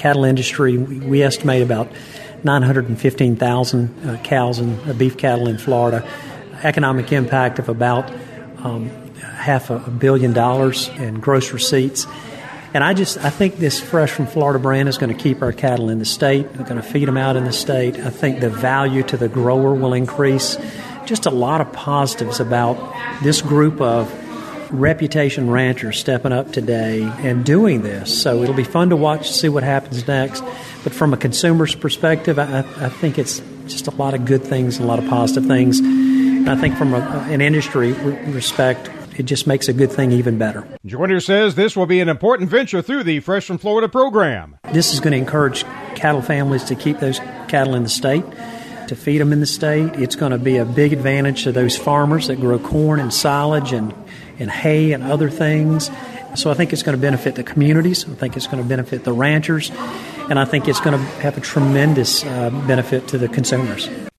cattle industry, we estimate about 915,000 cows and beef cattle in Florida. Economic impact of about $500 million in gross receipts. And I think this Fresh from Florida brand is going to keep our cattle in the state. We're going to feed them out in the state. I think the value to the grower will increase. Just a lot of positives about this group of reputation ranchers stepping up today and doing this. So it'll be fun to watch, see what happens next. But from a consumer's perspective, I think it's just a lot of good things, a lot of positive things. And I think from an industry respect, it just makes a good thing even better. Joyner says this will be an important venture through the Fresh from Florida program. This is going to encourage cattle families to keep those cattle in the state, to feed them in the state. It's going to be a big advantage to those farmers that grow corn and silage and hay and other things. So I think it's going to benefit the communities. I think it's going to benefit the ranchers. And I think it's going to have a tremendous benefit to the consumers.